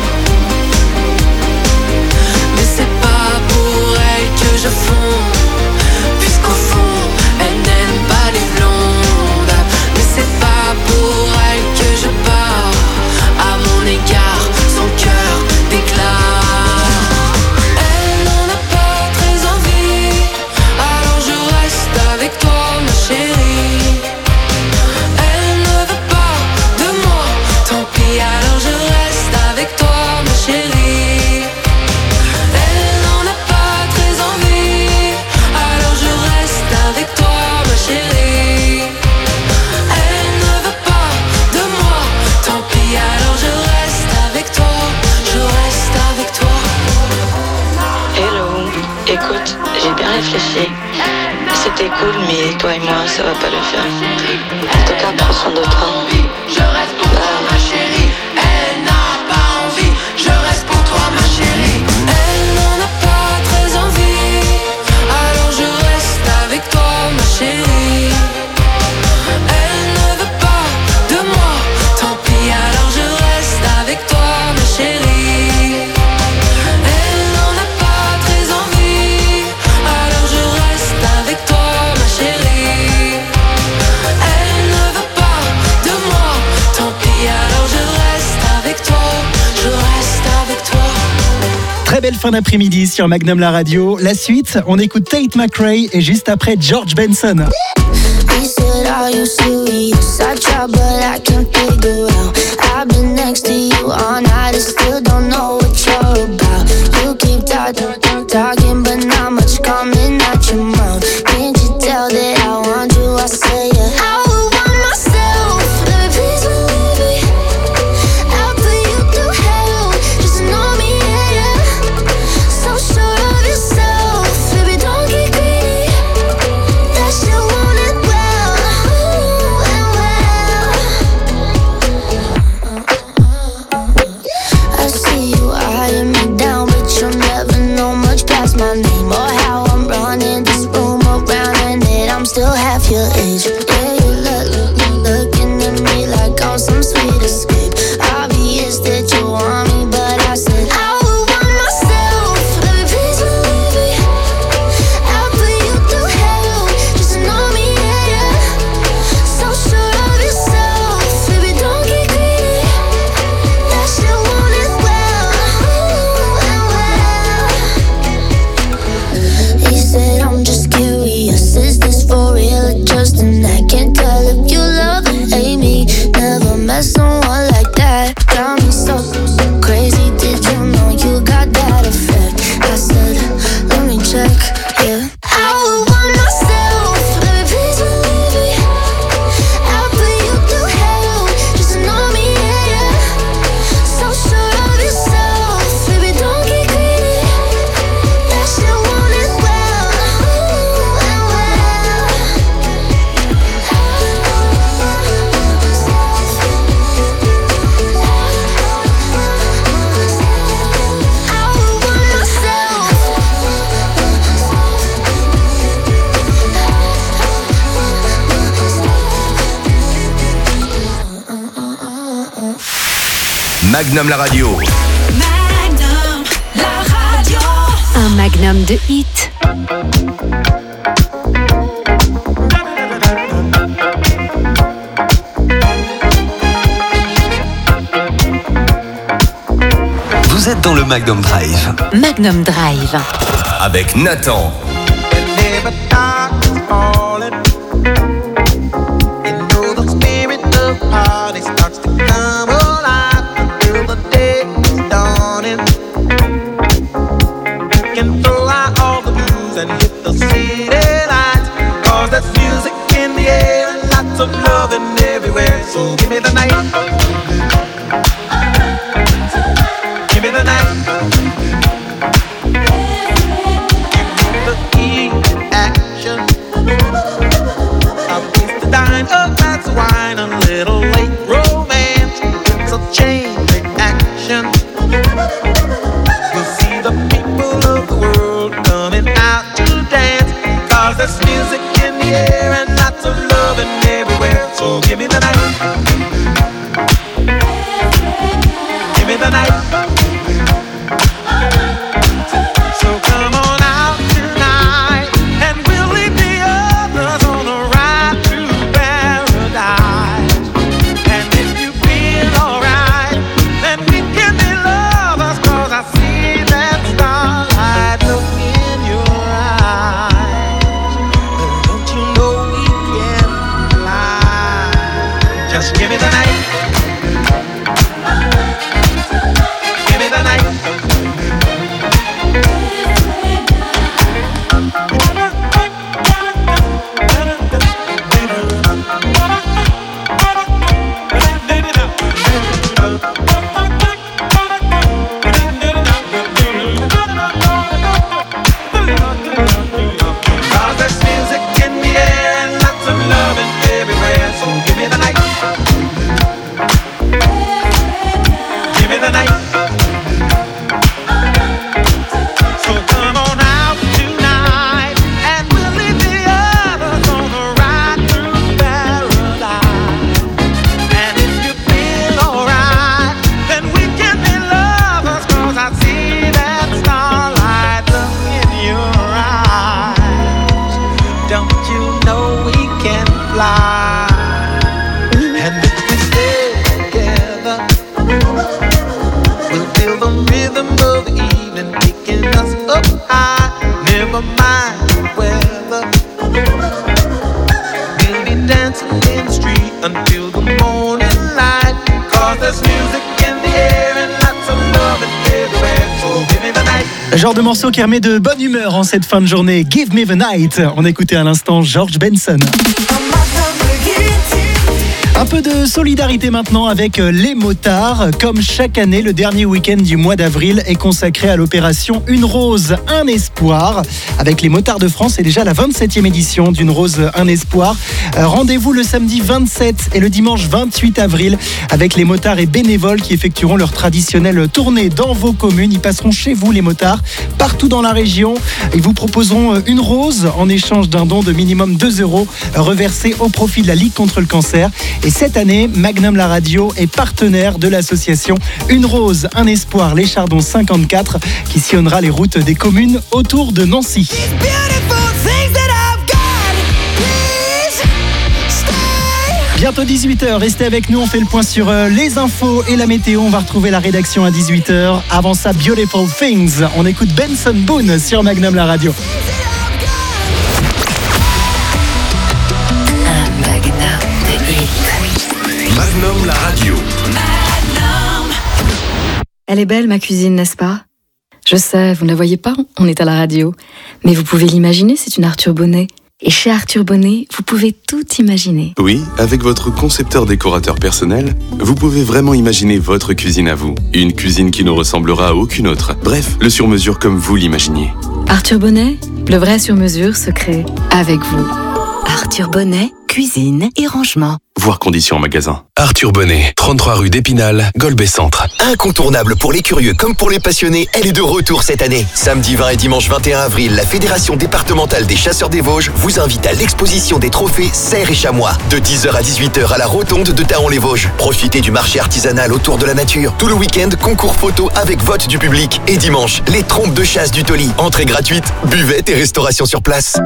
Mais c'est pas pour elle que je fonds, puisqu'au fond, elle n'aime pas les blondes. Mais c'est pas pour elle que je pars, à mon égard, son cœur déclare. Elle n'en a pas très envie, alors je reste avec toi ma chérie. Elle ne veut pas de moi, tant pis, alors je reste avec toi ma chérie. Elle n'en a pas très envie, alors je reste avec toi ma chérie. Elle ne veut pas de moi, tant pis, alors je reste avec toi, je reste avec toi. Hello, écoute, j'ai bien réfléchi. C'était cool, mais toi et moi, ça va pas le faire. En tout cas, prends soin de toi. Je reste pour toi ma chérie. Elle n'a pas envie, je reste pour toi ma chérie. Elle n'en a pas très envie, alors je reste avec toi ma chérie. Elle ne veut pas de moi, tant pis, alors je reste avec toi ma chérie. Elle n'en a pas très envie, alors je reste avec toi ma chérie. Elle ne veut pas de moi, tant pis, alors je reste avec toi, je reste avec toi. Très belle fin d'après-midi sur Magnum la radio. La suite, on écoute Tate McRae et juste après George Benson. He said, are you serious? I try but I can't figure out. I've been next to you all night and still don't know what you're about. You keep talking, talking but not much coming out your mouth. Can't you tell that still half your age. Yeah, you look, look, looking at me like I'm some sweet escape. Obvious that you want me, but I said I would want myself. Baby, please believe me. I'll put you through hell just to know me, yeah, yeah. So sure of yourself, baby, don't get greedy. That shit won't end well, and well. He said I'm just curious, is this for real or just an act? Can't tell if you love or hate me. Never met someone like that. Got me so crazy, did you know you got that effect? I said, let me check, yeah. I would want myself, baby, please believe me. I'll put you through hell just to know me, yeah, yeah. So sure of yourself, baby, don't get greedy. That shit won't end well, and well. Magnum la radio. Magnum, la radio. Un magnum de hits. Vous êtes dans le Magnum Drive. Magnum Drive. Avec Nathan. And hit the city lights, cause there's music in the air and lots of loving everywhere. So give me the night, give me the night, give me the heat and action. A piece to dine, a glass of wine, a little late romance. It's a chain reaction. We'll see the people of the world coming out to dance, cause there's music in the air and lots of loving everywhere. So give me the night, give me the night. So come on out tonight, and we'll leave the others on a ride to paradise. And if you feel alright, then we can be lovers, cause I see that starlight look in your eyes. Don't you know we can fly? Just give me the night, give me the night. Cause there's music in the air and lots of loving everywhere. So give me the night, give me the night. So come on out tonight, and we'll leave the others on a ride through paradise. And if you feel alright, then we can be lovers, cause I see that starlight look in your eyes. Don't you know we can fly? And if we stay together, we'll feel the rhythm of the evening taking us up high. Never mind the weather, we'll be dancing in the street until the morning light. Cause there's music in the air and lots of love everywhere. So give me the night. Genre de morceau qui remet de bonne humeur en cette fin de journée. Give me the night. On écoutait à l'instant George Benson. Un peu de solidarité maintenant avec les motards. Comme chaque année, le dernier week-end du mois d'avril est consacré à l'opération Une Rose, un Espoir. Avec les motards de France, c'est déjà la vingt-septième édition d'Une Rose, un Espoir. Euh, rendez-vous le samedi vingt-sept et le dimanche vingt-huit avril avec les motards et bénévoles qui effectueront leur traditionnelle tournée dans vos communes. Ils passeront chez vous, les motards, partout dans la région. Ils vous proposeront une rose en échange d'un don de minimum deux euros reversé au profit de la Ligue contre le cancer. Et cette année, Magnum La Radio est partenaire de l'association Une Rose, un Espoir, les Chardons cinquante-quatre, qui sillonnera les routes des communes autour de Nancy. Bientôt dix-huit heures, restez avec nous, on fait le point sur les infos et la météo. On va retrouver la rédaction à dix-huit heures. Avant ça, Beautiful Things. On écoute Benson Boone sur Magnum La Radio. Magnum La Radio. Elle est belle, ma cuisine, n'est-ce pas? Je sais, vous ne la voyez pas, on est à la radio. Mais vous pouvez l'imaginer, c'est une Arthur Bonnet. Et chez Arthur Bonnet, vous pouvez tout imaginer. Oui, avec votre concepteur décorateur personnel, vous pouvez vraiment imaginer votre cuisine à vous. Une cuisine qui ne ressemblera à aucune autre. Bref, le sur-mesure comme vous l'imaginiez. Arthur Bonnet, le vrai sur-mesure se crée avec vous. Arthur Bonnet, cuisine et rangement. Voir conditions en magasin. Arthur Bonnet, trente-trois rue d'Épinal, Golbet Centre. Incontournable pour les curieux comme pour les passionnés, elle est de retour cette année. Samedi vingt et dimanche vingt et un avril, la Fédération départementale des chasseurs des Vosges vous invite à l'exposition des trophées cerfs et chamois. De dix heures à dix-huit heures à la rotonde de Taon-les-Vosges. Profitez du marché artisanal autour de la nature. Tout le week-end, concours photo avec vote du public. Et dimanche, les trompes de chasse du Toli. Entrée gratuite, buvette et restauration sur place.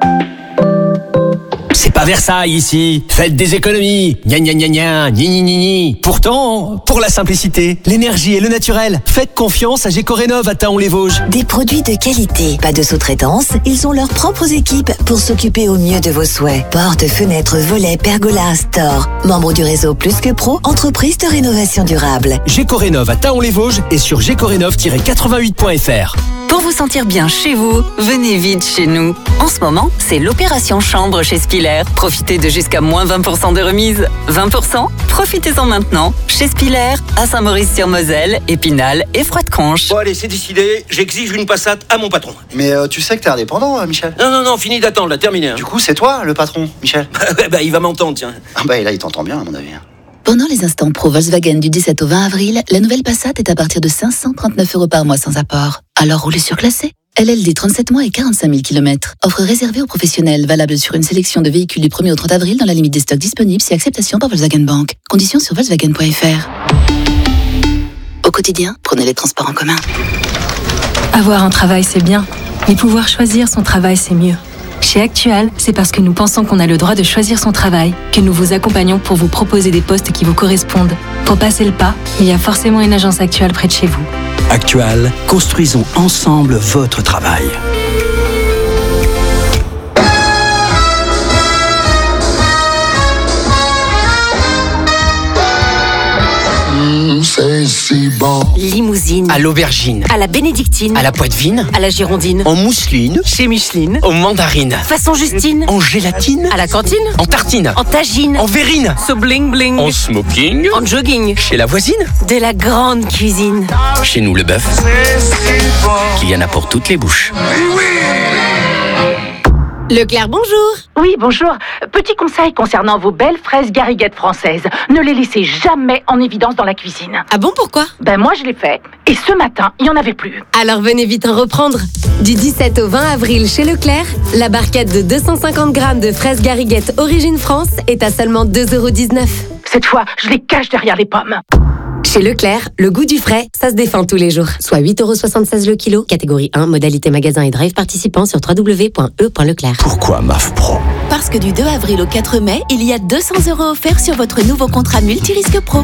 C'est pas Versailles ici. Faites des économies. Gna gna gna gna, ni ni ni ni. Pourtant, pour la simplicité, l'énergie et le naturel, faites confiance à Gécorénov à Taon-les-Vosges. Des produits de qualité, pas de sous-traitance. Ils ont leurs propres équipes pour s'occuper au mieux de vos souhaits. Portes, fenêtres, volets, pergolas, store. Membre du réseau Plus que Pro, entreprise de rénovation durable. Gécorénov à Taon-les-Vosges et sur gécorénov tiret quatre-vingt-huit point f r. Pour vous sentir bien chez vous, venez vite chez nous. En ce moment, c'est l'opération chambre chez Spiller. Profitez de jusqu'à moins vingt pour cent de remise. vingt pour cent? Profitez-en maintenant. Chez Spiller, à Saint-Maurice-sur-Moselle, Épinal et Froide-Conche. Bon allez, c'est décidé. J'exige une Passat à mon patron. Mais euh, tu sais que t'es indépendant, hein, Michel? Non, non, non, fini d'attendre, là, terminé. Hein. Du coup, c'est toi, le patron, Michel? bah, bah, il va m'entendre, tiens. Ah bah, et là, il t'entend bien, à mon avis. Pendant les instants pro Volkswagen du dix-sept au vingt avril, la nouvelle Passat est à partir de cinq cent trente-neuf euros par mois sans apport. Alors roulez surclassé. L L D trente-sept mois et quarante-cinq mille kilomètres. Offre réservée aux professionnels, valable sur une sélection de véhicules du premier au trente avril dans la limite des stocks disponibles si acceptation par Volkswagen Bank. Conditions sur volkswagen point f r. Au quotidien, prenez les transports en commun. Avoir un travail, c'est bien. Mais pouvoir choisir son travail, c'est mieux. Chez Actual, c'est parce que nous pensons qu'on a le droit de choisir son travail que nous vous accompagnons pour vous proposer des postes qui vous correspondent. Pour passer le pas, il y a forcément une agence Actual près de chez vous. Actual, construisons ensemble votre travail. C'est si bon. Limousine. À l'aubergine. À la bénédictine. À la poitevine. À la girondine. En mousseline. Chez Micheline. En mandarine. Façon Justine. En gélatine. À la cantine. En tartine. En tagine. En verrine. So bling bling. En smoking. En jogging. Chez la voisine. De la grande cuisine. Chez nous, le bœuf. Qu'il y en a pour toutes les bouches. Leclerc, bonjour. Oui, bonjour. Petit conseil concernant vos belles fraises gariguettes françaises. Ne les laissez jamais en évidence dans la cuisine. Ah bon, pourquoi? Ben moi, je l'ai fait. Et ce matin, il n'y en avait plus. Alors venez vite en reprendre. Du dix-sept au vingt avril chez Leclerc, la barquette de deux cent cinquante grammes de fraises gariguettes Origine France est à seulement deux euros dix-neuf. Cette fois, je les cache derrière les pommes. Chez Leclerc, le goût du frais, ça se défend tous les jours. Soit huit euros soixante-seize le kilo, catégorie un, modalité magasin et drive participant sur w w w point e point leclerc. Pourquoi M A F Pro? Parce que du deux avril au quatre mai, il y a deux cents euros offerts sur votre nouveau contrat multirisque pro.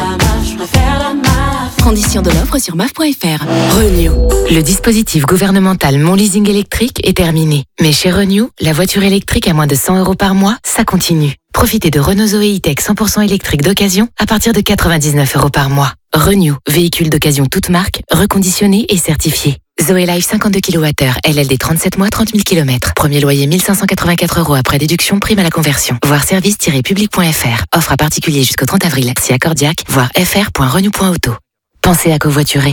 Conditions de l'offre sur M A F point f r. Renew. Le dispositif gouvernemental Mon Leasing électrique est terminé. Mais chez Renew, la voiture électrique à moins de cent euros par mois, ça continue. Profitez de Renault Zoé E-Tech cent pour cent électrique d'occasion à partir de quatre-vingt-dix-neuf euros par mois. Renew, véhicule d'occasion toute marque, reconditionné et certifié. Zoé Life cinquante-deux kilowattheures, L L D trente-sept mois, trente mille kilomètres. Premier loyer mille cinq cent quatre-vingt-quatre euros après déduction, prime à la conversion. Voir service tiret public point f r. Offre à particulier jusqu'au trente avril. Si accordiaque, voir f r point renew point auto. Pensez à covoiturer.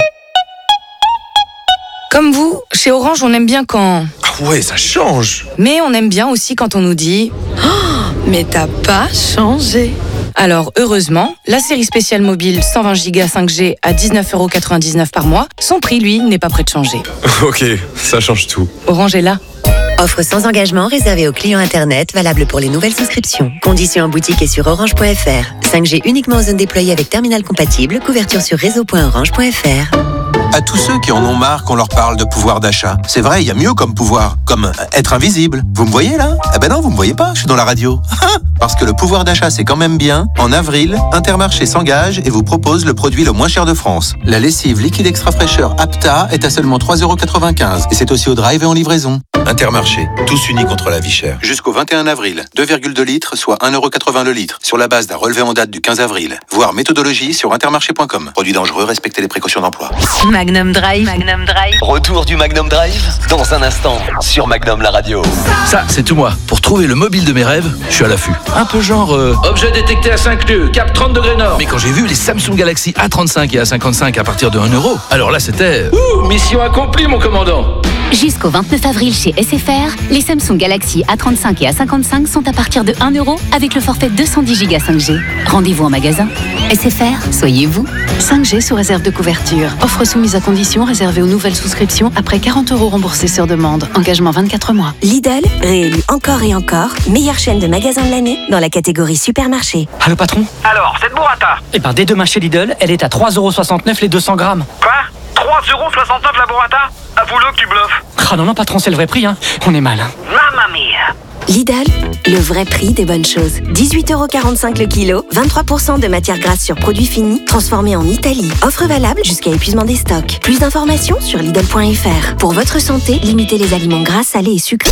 Comme vous, chez Orange, on aime bien quand... Ah ouais, ça change. Mais on aime bien aussi quand on nous dit oh, « Mais t'as pas changé !» Alors, heureusement, la série spéciale mobile cent vingt giga cinq G à dix-neuf euros quatre-vingt-dix-neuf par mois, son prix, lui, n'est pas prêt de changer. Ok, ça change tout. Orange est là. Offre sans engagement réservée aux clients Internet, valable pour les nouvelles souscriptions. Conditions en boutique et sur orange point f r. cinq G uniquement en zone déployée avec terminal compatible. Couverture sur réseau point orange point f r. À tous ceux qui en ont marre qu'on leur parle de pouvoir d'achat. C'est vrai, il y a mieux comme pouvoir, comme être invisible. Vous me voyez là? Eh ben non, vous me voyez pas, je suis dans la radio. Parce que le pouvoir d'achat, c'est quand même bien. En avril, Intermarché s'engage et vous propose le produit le moins cher de France. La lessive liquide extra fraîcheur Apta est à seulement trois euros quatre-vingt-quinze et c'est aussi au drive et en livraison. Intermarché, tous unis contre la vie chère. Jusqu'au vingt et un avril, deux virgule deux litres, soit un euro quatre-vingts le litre, sur la base d'un relevé en date du quinze avril. Voir méthodologie sur intermarché point com. Produit dangereux, respectez les précautions d'emploi. Magnum Drive. Magnum Drive. Retour du Magnum Drive dans un instant sur Magnum la radio. Ça, c'est tout moi. Pour trouver le mobile de mes rêves, je suis à l'affût. Un peu genre... Euh... Objet détecté à cinq nœuds, cap trente degrés nord. Mais quand j'ai vu les Samsung Galaxy A trente-cinq et A cinquante-cinq à partir de un euro, alors là c'était... Ouh, mission accomplie mon commandant. Jusqu'au vingt-neuf avril chez S F R, les Samsung Galaxy A trente-cinq et A cinquante-cinq sont à partir de un euro avec le forfait deux cent dix giga cinq G. Rendez-vous en magasin. S F R, soyez vous. cinq G sous réserve de couverture. Offre soumise à condition réservée aux nouvelles souscriptions après quarante euros remboursés sur demande. Engagement vingt-quatre mois. Lidl, réélu encore et encore, meilleure chaîne de magasins de l'année dans la catégorie supermarché. Allô patron? Alors, cette burrata? Eh ben dès demain chez Lidl, elle est à trois euros soixante-neuf les deux cents grammes. Quoi? trois euros soixante-neuf la burrata? Avoue-le que tu bluffes. Ah non, non patron, c'est le vrai prix, hein. On est mal. Mamma mia. Lidl, le vrai prix des bonnes choses. dix-huit euros quarante-cinq le kilo, vingt-trois pour cent de matière grasse sur produits finis, transformés en Italie. Offre valable jusqu'à épuisement des stocks. Plus d'informations sur Lidl point f r. Pour votre santé, limitez les aliments gras, salés et sucrés.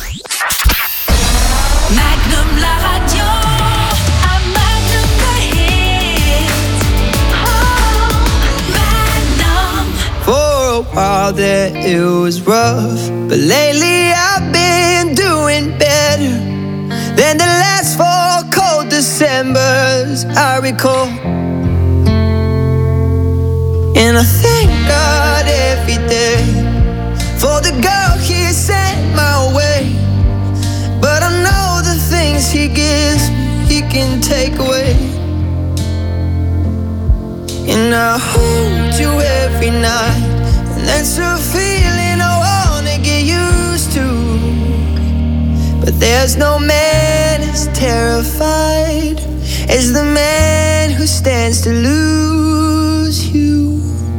Magnum la radio. À Magnum the hit. Oh, Magnum. For a while there it was rough, but lately I've been doing better than the last four cold Decembers I recall. And I thank God every day for the girl He sent my way. But I know the things He gives me, He can take away. And I hold you every night, and that's a feeling I wanna get used to. But there's no man as terrified as the man who stands to lose you.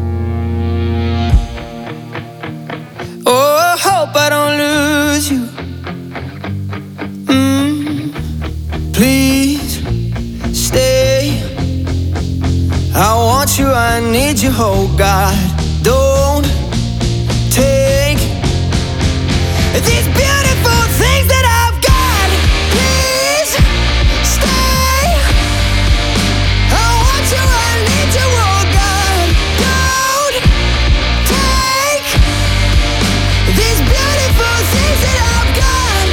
Oh, I hope I don't lose you. Mm, please stay. I want you, I need you, oh God. Don't take these beautiful things that I've got. Please stay. I want you, I need you, oh God. Don't take these beautiful things that I've got.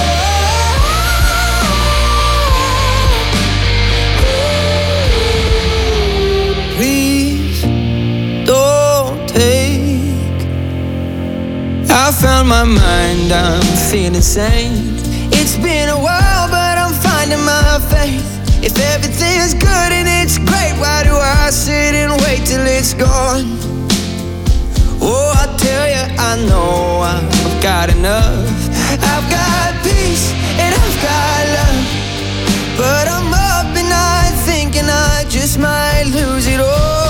Oh, please don't take. I found my mind, I'm feeling sane. It's been a while, but I'm finding my faith. If everything's good and it's great, why do I sit and wait till it's gone? Oh, I tell you, I know I've got enough. I've got peace and I've got love. But I'm up and I thinking I just might lose it all.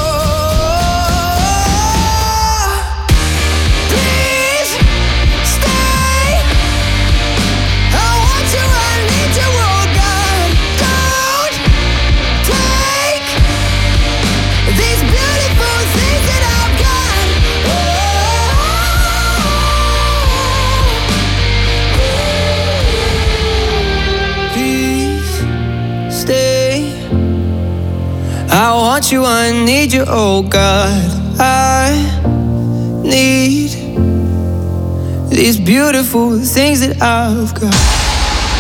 want you, I need you, oh God. I need these beautiful things that I've got.